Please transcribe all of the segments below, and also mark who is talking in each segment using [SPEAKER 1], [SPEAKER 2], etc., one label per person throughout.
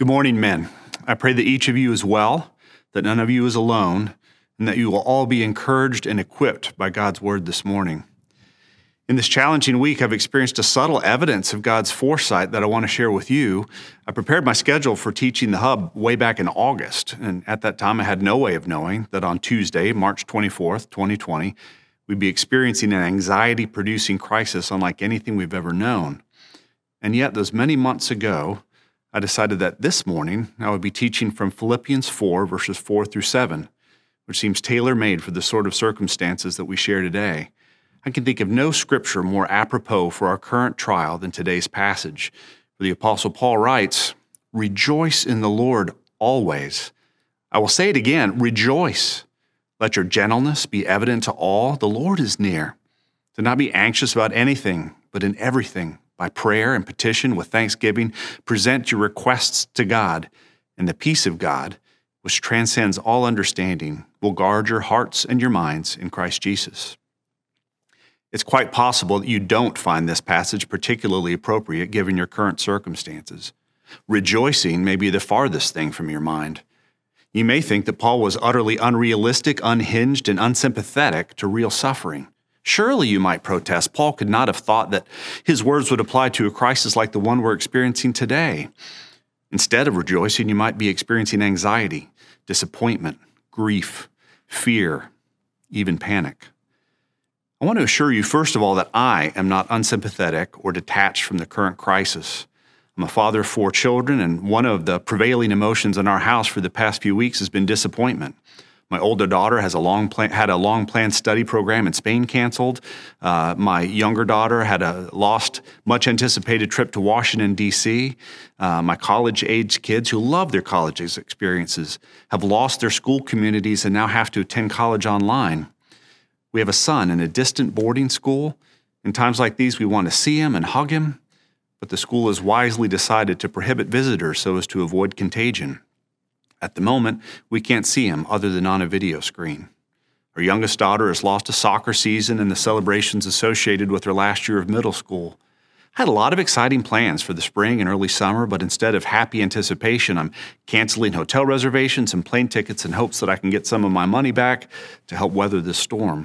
[SPEAKER 1] Good morning, men. I pray that each of you is well, that none of you is alone, and that you will all be encouraged and equipped by God's word this morning. In this challenging week, I've experienced a subtle evidence of God's foresight that I want to share with you. I prepared my schedule for teaching the Hub way back in August, and at that time I had no way of knowing that on Tuesday, March 24th, 2020, we'd be experiencing an anxiety-producing crisis unlike anything we've ever known. And yet, those many months ago, I decided that this morning I would be teaching from Philippians 4, verses 4 through 7, which seems tailor-made for the sort of circumstances that we share today. I can think of no scripture more apropos for our current trial than today's passage. For the Apostle Paul writes, "Rejoice in the Lord always." I will say it again, rejoice. Let your gentleness be evident to all. The Lord is near. Do not be anxious about anything, but in everything, by prayer and petition with thanksgiving, present your requests to God, and the peace of God, which transcends all understanding, will guard your hearts and your minds in Christ Jesus. It's quite possible that you don't find this passage particularly appropriate given your current circumstances. Rejoicing may be the farthest thing from your mind. You may think that Paul was utterly unrealistic, unhinged, and unsympathetic to real suffering. Surely, you might protest, Paul could not have thought that his words would apply to a crisis like the one we're experiencing today. Instead of rejoicing, you might be experiencing anxiety, disappointment, grief, fear, even panic. I want to assure you, first of all, that I am not unsympathetic or detached from the current crisis. I'm a father of 4 children, and one of the prevailing emotions in our house for the past few weeks has been disappointment. My older daughter had a long-planned study program in Spain canceled. My younger daughter had a lost, much-anticipated trip to Washington, D.C. My college-age kids who love their college experiences have lost their school communities and now have to attend college online. We have a son in a distant boarding school. In times like these, we want to see him and hug him, but the school has wisely decided to prohibit visitors so as to avoid contagion. At the moment, we can't see him other than on a video screen. Our youngest daughter has lost a soccer season and the celebrations associated with her last year of middle school. I had a lot of exciting plans for the spring and early summer, but instead of happy anticipation, I'm canceling hotel reservations and plane tickets in hopes that I can get some of my money back to help weather this storm.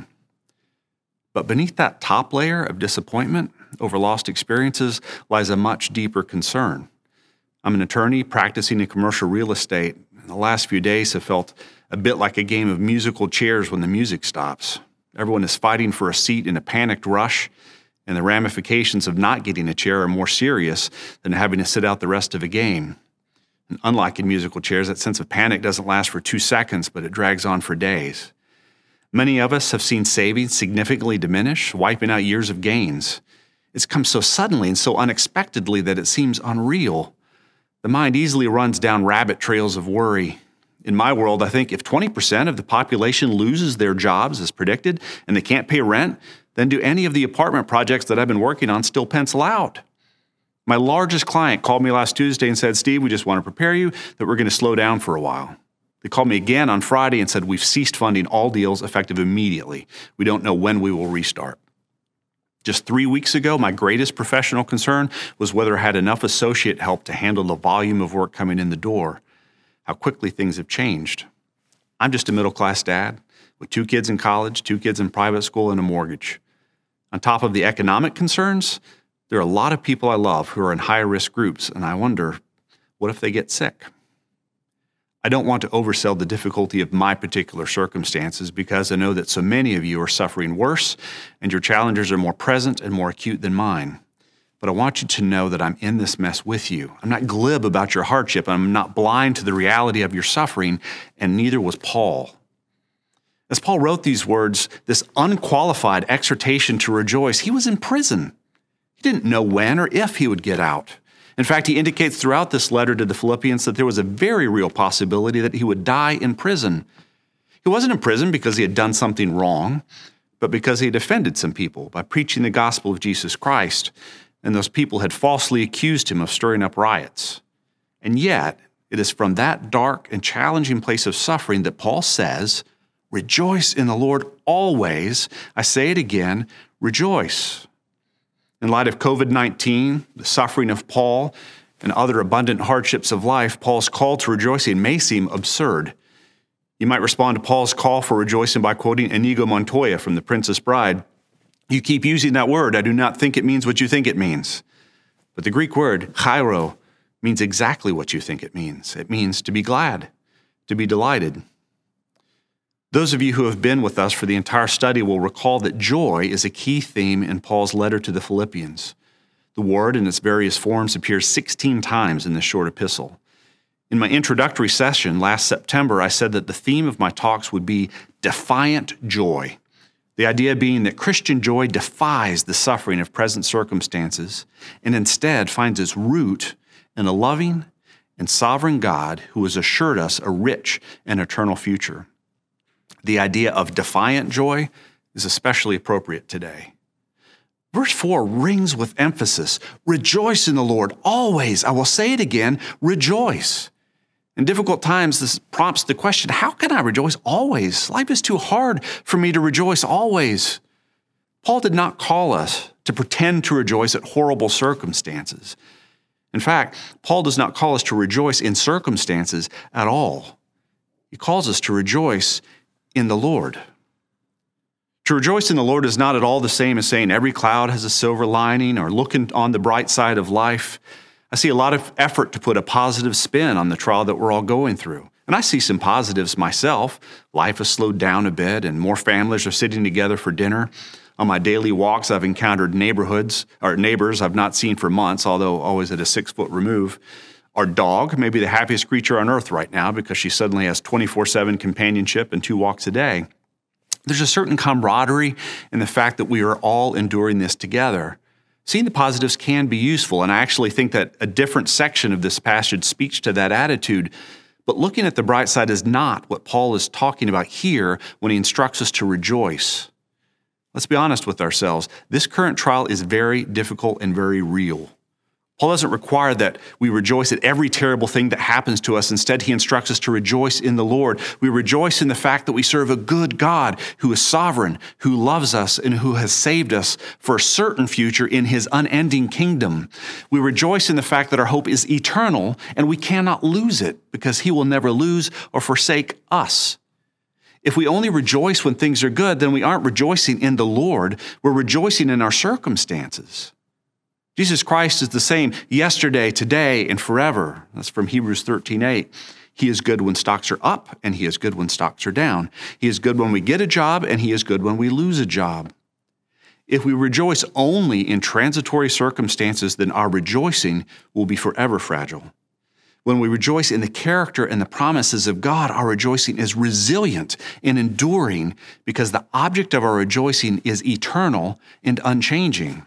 [SPEAKER 1] But beneath that top layer of disappointment over lost experiences lies a much deeper concern. I'm an attorney practicing in commercial real estate. The last few days have felt a bit like a game of musical chairs when the music stops. Everyone is fighting for a seat in a panicked rush, and the ramifications of not getting a chair are more serious than having to sit out the rest of a game. And unlike in musical chairs, that sense of panic doesn't last for 2 seconds, but it drags on for days. Many of us have seen savings significantly diminish, wiping out years of gains. It's come so suddenly and so unexpectedly that it seems unreal. The mind easily runs down rabbit trails of worry. In my world, I think if 20% of the population loses their jobs as predicted and they can't pay rent, then do any of the apartment projects that I've been working on still pencil out? My largest client called me last Tuesday and said, "Steve, we just want to prepare you that we're going to slow down for a while." They called me again on Friday and said, "We've ceased funding all deals effective immediately. We don't know when we will restart." Just 3 weeks ago, my greatest professional concern was whether I had enough associate help to handle the volume of work coming in the door. How quickly things have changed. I'm just a middle-class dad with 2 kids in college, 2 kids in private school, and a mortgage. On top of the economic concerns, there are a lot of people I love who are in high-risk groups, and I wonder, what if they get sick? I don't want to oversell the difficulty of my particular circumstances because I know that so many of you are suffering worse and your challenges are more present and more acute than mine. But I want you to know that I'm in this mess with you. I'm not glib about your hardship. I'm not blind to the reality of your suffering, and neither was Paul. As Paul wrote these words, this unqualified exhortation to rejoice, he was in prison. He didn't know when or if he would get out. In fact, he indicates throughout this letter to the Philippians that there was a very real possibility that he would die in prison. He wasn't in prison because he had done something wrong, but because he had offended some people by preaching the gospel of Jesus Christ, and those people had falsely accused him of stirring up riots. And yet, it is from that dark and challenging place of suffering that Paul says, "Rejoice in the Lord always." I say it again, rejoice. In light of COVID-19, the suffering of Paul, and other abundant hardships of life, Paul's call to rejoicing may seem absurd. You might respond to Paul's call for rejoicing by quoting Inigo Montoya from The Princess Bride. You keep using that word. I do not think it means what you think it means. But the Greek word, chairo, means exactly what you think it means. It means to be glad, to be delighted. Those of you who have been with us for the entire study will recall that joy is a key theme in Paul's letter to the Philippians. The word in its various forms appears 16 times in this short epistle. In my introductory session last September, I said that the theme of my talks would be defiant joy. The idea being that Christian joy defies the suffering of present circumstances and instead finds its root in a loving and sovereign God who has assured us a rich and eternal future. The idea of defiant joy is especially appropriate today. Verse 4 rings with emphasis. Rejoice in the Lord always. I will say it again, rejoice. In difficult times, this prompts the question, how can I rejoice always? Life is too hard for me to rejoice always. Paul did not call us to pretend to rejoice at horrible circumstances. In fact, Paul does not call us to rejoice in circumstances at all. He calls us to rejoice in the Lord. To rejoice in the Lord is not at all the same as saying every cloud has a silver lining or looking on the bright side of life. I see a lot of effort to put a positive spin on the trial that we're all going through. And I see some positives myself. Life has slowed down a bit and more families are sitting together for dinner. On my daily walks, I've encountered neighbors I've not seen for months, although always at a 6-foot remove. Our dog may be the happiest creature on earth right now because she suddenly has 24/7 companionship and 2 walks a day. There's a certain camaraderie in the fact that we are all enduring this together. Seeing the positives can be useful, and I actually think that a different section of this passage speaks to that attitude. But looking at the bright side is not what Paul is talking about here when he instructs us to rejoice. Let's be honest with ourselves. This current trial is very difficult and very real. Paul doesn't require that we rejoice at every terrible thing that happens to us. Instead, he instructs us to rejoice in the Lord. We rejoice in the fact that we serve a good God who is sovereign, who loves us, and who has saved us for a certain future in his unending kingdom. We rejoice in the fact that our hope is eternal and we cannot lose it because he will never lose or forsake us. If we only rejoice when things are good, then we aren't rejoicing in the Lord. We're rejoicing in our circumstances. Jesus Christ is the same yesterday, today, and forever. That's from Hebrews 13:8. He is good when stocks are up, and he is good when stocks are down. He is good when we get a job, and he is good when we lose a job. If we rejoice only in transitory circumstances, then our rejoicing will be forever fragile. When we rejoice in the character and the promises of God, our rejoicing is resilient and enduring because the object of our rejoicing is eternal and unchanging.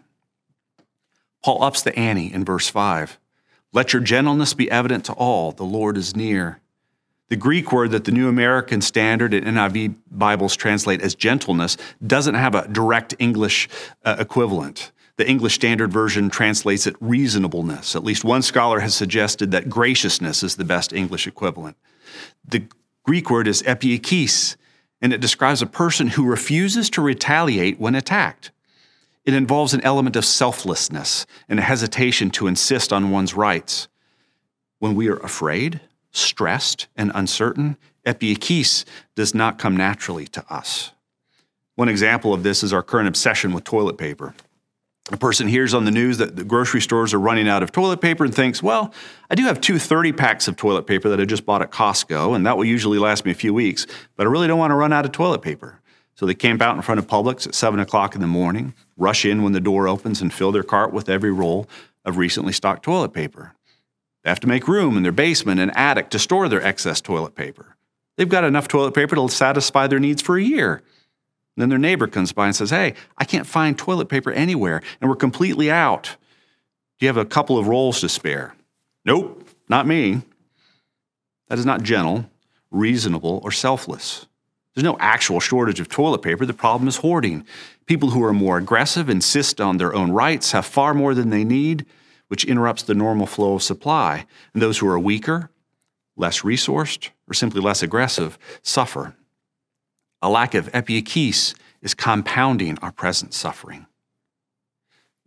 [SPEAKER 1] Paul ups the ante in verse 5. Let your gentleness be evident to all. The Lord is near. The Greek word that the New American Standard and NIV Bibles translate as gentleness doesn't have a direct English equivalent. The English Standard Version translates it reasonableness. At least one scholar has suggested that graciousness is the best English equivalent. The Greek word is epiekis, and it describes a person who refuses to retaliate when attacked. It involves an element of selflessness and a hesitation to insist on one's rights. When we are afraid, stressed, and uncertain, epiekis does not come naturally to us. One example of this is our current obsession with toilet paper. A person hears on the news that the grocery stores are running out of toilet paper and thinks, well, I do have 2 30-packs of toilet paper that I just bought at Costco, and that will usually last me a few weeks, but I really don't want to run out of toilet paper. So they camp out in front of Publix at 7 o'clock in the morning, rush in when the door opens, and fill their cart with every roll of recently stocked toilet paper. They have to make room in their basement and attic to store their excess toilet paper. They've got enough toilet paper to satisfy their needs for a year. And then their neighbor comes by and says, hey, I can't find toilet paper anywhere, and we're completely out. Do you have a couple of rolls to spare? Nope, not me. That is not gentle, reasonable, or selfless. There's no actual shortage of toilet paper. The problem is hoarding. People who are more aggressive, insist on their own rights, have far more than they need, which interrupts the normal flow of supply. And those who are weaker, less resourced, or simply less aggressive suffer. A lack of epiekis is compounding our present suffering.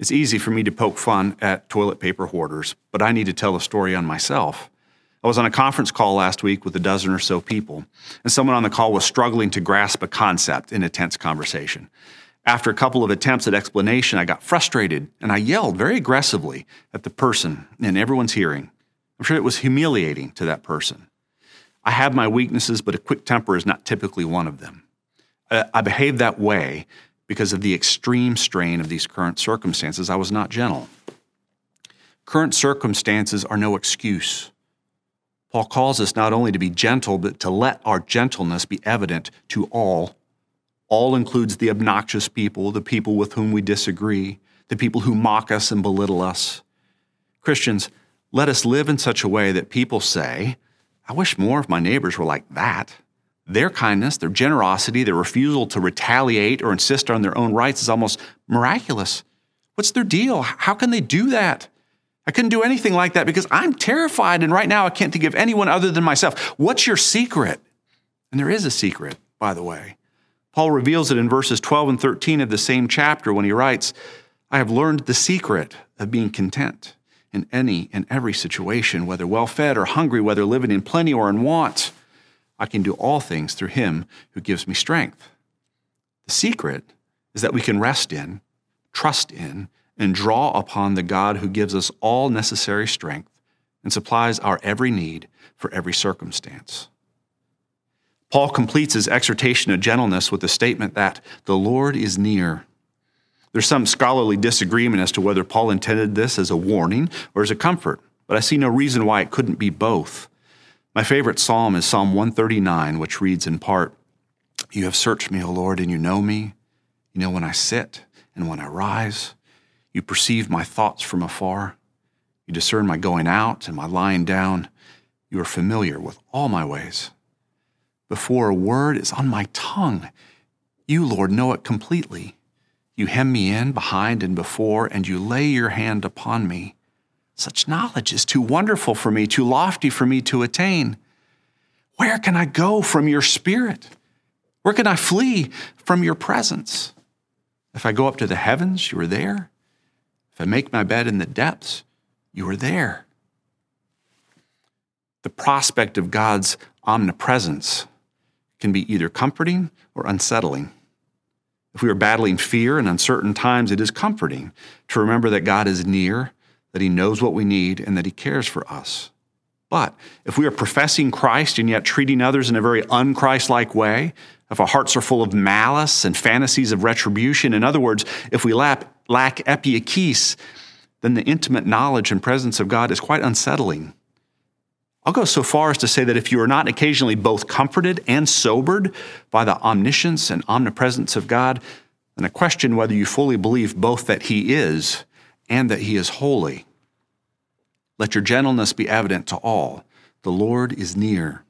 [SPEAKER 1] It's easy for me to poke fun at toilet paper hoarders, but I need to tell a story on myself. I was on a conference call last week with a dozen or so people, and someone on the call was struggling to grasp a concept in a tense conversation. After a couple of attempts at explanation, I got frustrated, and I yelled very aggressively at the person in everyone's hearing. I'm sure it was humiliating to that person. I have my weaknesses, but a quick temper is not typically one of them. I behaved that way because of the extreme strain of these current circumstances. I was not gentle. Current circumstances are no excuse. Paul calls us not only to be gentle, but to let our gentleness be evident to all. All includes the obnoxious people, the people with whom we disagree, the people who mock us and belittle us. Christians, let us live in such a way that people say, I wish more of my neighbors were like that. Their kindness, their generosity, their refusal to retaliate or insist on their own rights is almost miraculous. What's their deal? How can they do that? I couldn't do anything like that because I'm terrified, and right now I can't think of anyone other than myself. What's your secret? And there is a secret, by the way. Paul reveals it in verses 12 and 13 of the same chapter when he writes, I have learned the secret of being content in any and every situation, whether well-fed or hungry, whether living in plenty or in want. I can do all things through him who gives me strength. The secret is that we can rest in, trust in, and draw upon the God who gives us all necessary strength and supplies our every need for every circumstance. Paul completes his exhortation of gentleness with the statement that the Lord is near. There's some scholarly disagreement as to whether Paul intended this as a warning or as a comfort, but I see no reason why it couldn't be both. My favorite psalm is Psalm 139, which reads in part, You have searched me, O Lord, and you know me. You know when I sit and when I rise. You perceive my thoughts from afar. You discern my going out and my lying down. You are familiar with all my ways. Before a word is on my tongue, you, Lord, know it completely. You hem me in behind and before, and you lay your hand upon me. Such knowledge is too wonderful for me, too lofty for me to attain. Where can I go from your spirit? Where can I flee from your presence? If I go up to the heavens, you are there. If I make my bed in the depths, you are there. The prospect of God's omnipresence can be either comforting or unsettling. If we are battling fear and uncertain times, it is comforting to remember that God is near, that he knows what we need, and that he cares for us. But if we are professing Christ and yet treating others in a very un-Christ-like way, if our hearts are full of malice and fantasies of retribution, in other words, if we lack epieikes, then the intimate knowledge and presence of God is quite unsettling. I'll go so far as to say that if you are not occasionally both comforted and sobered by the omniscience and omnipresence of God, then I question whether you fully believe both that he is and that he is holy. Let your gentleness be evident to all. The Lord is near.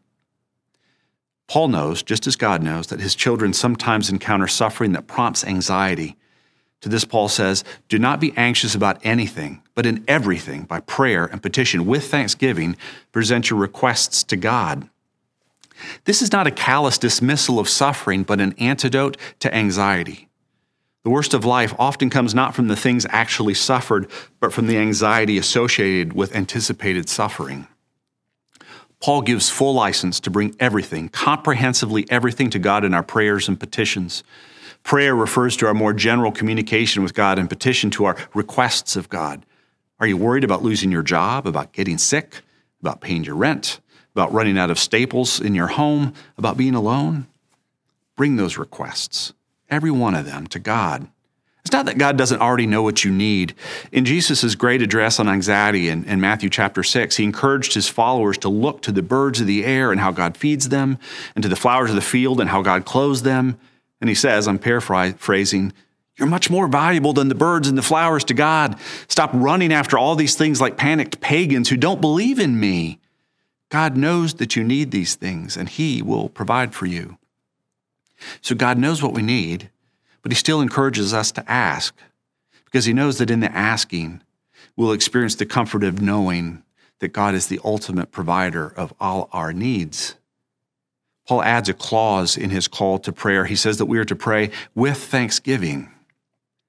[SPEAKER 1] Paul knows, just as God knows, that his children sometimes encounter suffering that prompts anxiety. To this, Paul says, do not be anxious about anything, but in everything, by prayer and petition, with thanksgiving, present your requests to God. This is not a callous dismissal of suffering, but an antidote to anxiety. The worst of life often comes not from the things actually suffered, but from the anxiety associated with anticipated suffering. Paul gives full license to bring everything, comprehensively everything, to God in our prayers and petitions. Prayer refers to our more general communication with God, and petition to our requests of God. Are you worried about losing your job, about getting sick, about paying your rent, about running out of staples in your home, about being alone? Bring those requests, every one of them, to God. It's not that God doesn't already know what you need. In Jesus' great address on anxiety in Matthew chapter 6, he encouraged his followers to look to the birds of the air and how God feeds them, and to the flowers of the field and how God clothes them. And he says, I'm paraphrasing, you're much more valuable than the birds and the flowers to God. Stop running after all these things like panicked pagans who don't believe in me. God knows that you need these things, and he will provide for you. So God knows what we need, but he still encourages us to ask, because he knows that in the asking, we'll experience the comfort of knowing that God is the ultimate provider of all our needs. Paul adds a clause in his call to prayer. He says that we are to pray with thanksgiving.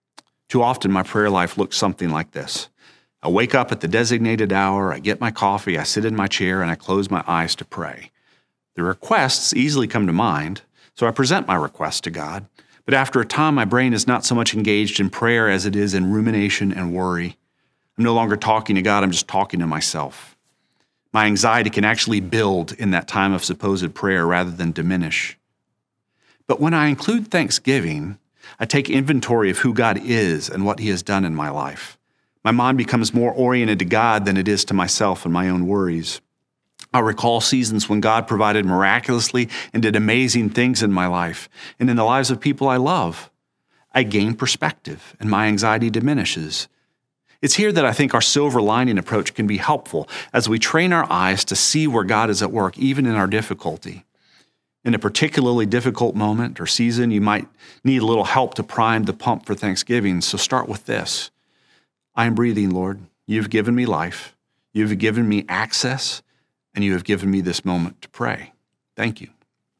[SPEAKER 1] Too often my prayer life looks something like this. I wake up at the designated hour, I get my coffee, I sit in my chair, and I close my eyes to pray. The requests easily come to mind, so I present my request to God. But after a time, my brain is not so much engaged in prayer as it is in rumination and worry. I'm no longer talking to God, I'm just talking to myself. My anxiety can actually build in that time of supposed prayer rather than diminish. But when I include thanksgiving, I take inventory of who God is and what He has done in my life. My mind becomes more oriented to God than it is to myself and my own worries. I recall seasons when God provided miraculously and did amazing things in my life and in the lives of people I love. I gain perspective and my anxiety diminishes. It's here that I think our silver lining approach can be helpful as we train our eyes to see where God is at work, even in our difficulty. In a particularly difficult moment or season, you might need a little help to prime the pump for Thanksgiving, so start with this. I am breathing, Lord. You've given me life. You've given me access, and you have given me this moment to pray. Thank you.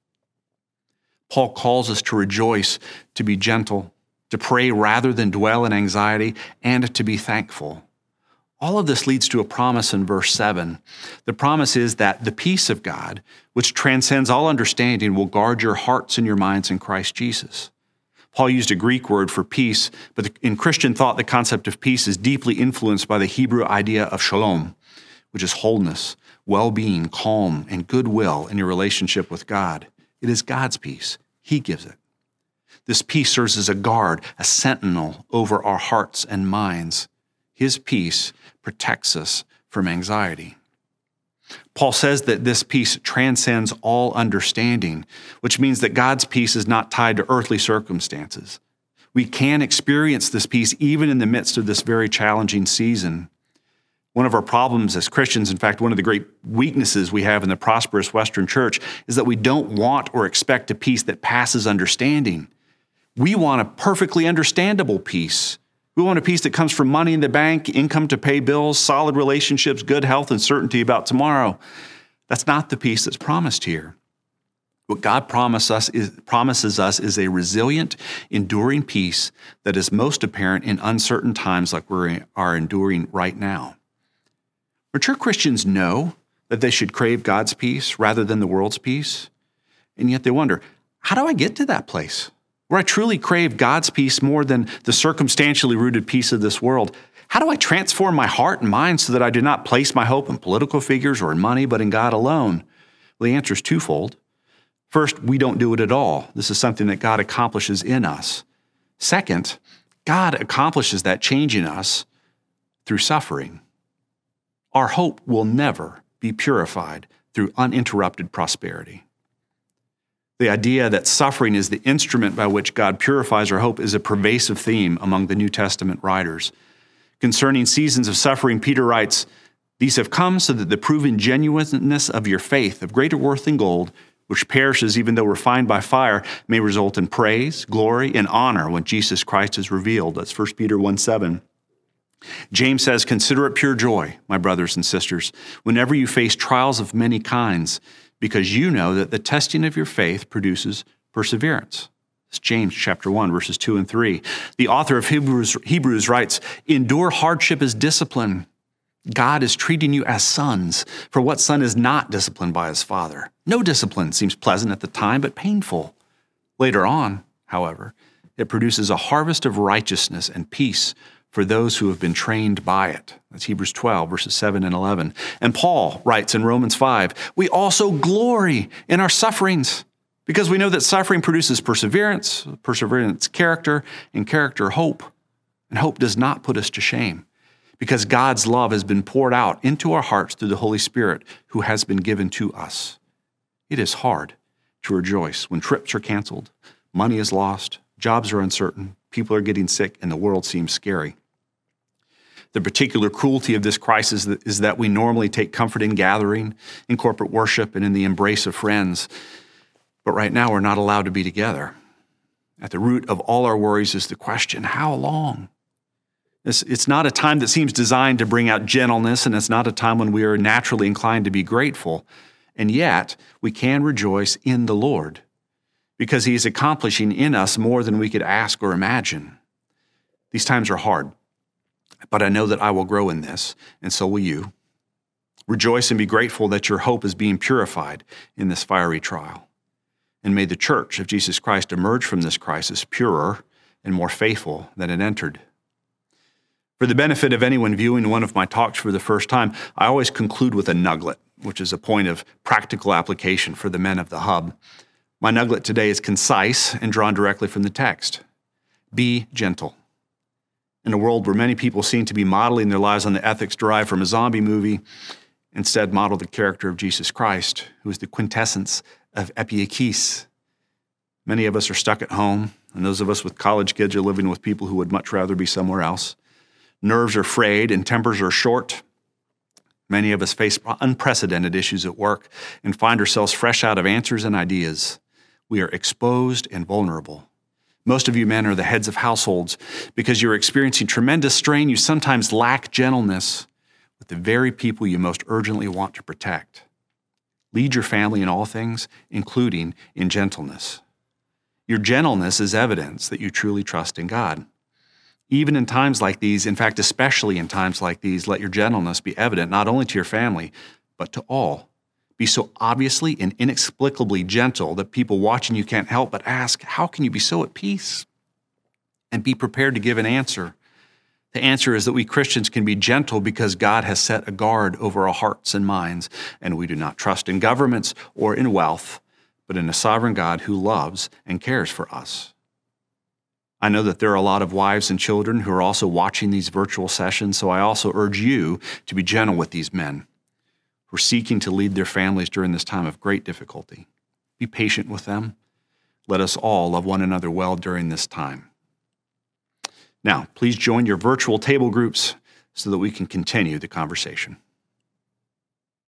[SPEAKER 1] Paul calls us to rejoice, to be gentle, to pray rather than dwell in anxiety, and to be thankful. All of this leads to a promise in verse 7. The promise is that the peace of God, which transcends all understanding, will guard your hearts and your minds in Christ Jesus. Paul used a Greek word for peace, but in Christian thought, the concept of peace is deeply influenced by the Hebrew idea of shalom, which is wholeness, well-being, calm, and goodwill in your relationship with God. It is God's peace. He gives it. This peace serves as a guard, a sentinel over our hearts and minds. His peace protects us from anxiety. Paul says that this peace transcends all understanding, which means that God's peace is not tied to earthly circumstances. We can experience this peace even in the midst of this very challenging season. One of our problems as Christians, in fact, one of the great weaknesses we have in the prosperous Western church, is that we don't want or expect a peace that passes understanding. We want a perfectly understandable peace. We want a peace that comes from money in the bank, income to pay bills, solid relationships, good health, and certainty about tomorrow. That's not the peace that's promised here. What God promises us is a resilient, enduring peace that is most apparent in uncertain times like we are enduring right now. Mature Christians know that they should crave God's peace rather than the world's peace, and yet they wonder, how do I get to that place where I truly crave God's peace more than the circumstantially rooted peace of this world? How do I transform my heart and mind so that I do not place my hope in political figures or in money, but in God alone? Well, the answer is twofold. First, we don't do it at all. This is something that God accomplishes in us. Second, God accomplishes that change in us through suffering. Our hope will never be purified through uninterrupted prosperity. The idea that suffering is the instrument by which God purifies our hope is a pervasive theme among the New Testament writers. Concerning seasons of suffering, Peter writes, "These have come so that the proven genuineness of your faith, of greater worth than gold, which perishes even though refined by fire, may result in praise, glory, and honor when Jesus Christ is revealed." That's 1 Peter 1:7. James says, "Consider it pure joy, my brothers and sisters, whenever you face trials of many kinds, because you know that the testing of your faith produces perseverance." It's James chapter 1, verses 2 and 3. The author of Hebrews writes, "Endure hardship as discipline. God is treating you as sons, for what son is not disciplined by his father? No discipline seems pleasant at the time, but painful. Later on, however, it produces a harvest of righteousness and peace for those who have been trained by it." That's Hebrews 12, verses 7 and 11. And Paul writes in Romans 5, "We also glory in our sufferings, because we know that suffering produces perseverance, perseverance character, and character hope. And hope does not put us to shame, because God's love has been poured out into our hearts through the Holy Spirit who has been given to us." It is hard to rejoice when trips are canceled, money is lost, jobs are uncertain, people are getting sick, and the world seems scary. The particular cruelty of this crisis is that we normally take comfort in gathering, in corporate worship, and in the embrace of friends. But right now, we're not allowed to be together. At the root of all our worries is the question, how long? It's not a time that seems designed to bring out gentleness, and it's not a time when we are naturally inclined to be grateful. And yet, we can rejoice in the Lord, because He is accomplishing in us more than we could ask or imagine. These times are hard, but I know that I will grow in this, and so will you. Rejoice and be grateful that your hope is being purified in this fiery trial. And may the church of Jesus Christ emerge from this crisis purer and more faithful than it entered. For the benefit of anyone viewing one of my talks for the first time, I always conclude with a nugget, which is a point of practical application for the men of the hub. My nugget today is concise and drawn directly from the text. Be gentle. In a world where many people seem to be modeling their lives on the ethics derived from a zombie movie, instead model the character of Jesus Christ, who is the quintessence of epieikes. Many of us are stuck at home, and those of us with college kids are living with people who would much rather be somewhere else. Nerves are frayed and tempers are short. Many of us face unprecedented issues at work and find ourselves fresh out of answers and ideas. We are exposed and vulnerable. Most of you men are the heads of households. Because you're experiencing tremendous strain, you sometimes lack gentleness with the very people you most urgently want to protect. Lead your family in all things, including in gentleness. Your gentleness is evidence that you truly trust in God. Even in times like these, in fact, especially in times like these, let your gentleness be evident not only to your family, but to all. Be so obviously and inexplicably gentle that people watching you can't help but ask, how can you be so at peace? And be prepared to give an answer. The answer is that we Christians can be gentle because God has set a guard over our hearts and minds, and we do not trust in governments or in wealth, but in a sovereign God who loves and cares for us. I know that there are a lot of wives and children who are also watching these virtual sessions, so I also urge you to be gentle with these men who are seeking to lead their families during this time of great difficulty. Be patient with them. Let us all love one another well during this time. Now, please join your virtual table groups so that we can continue the conversation.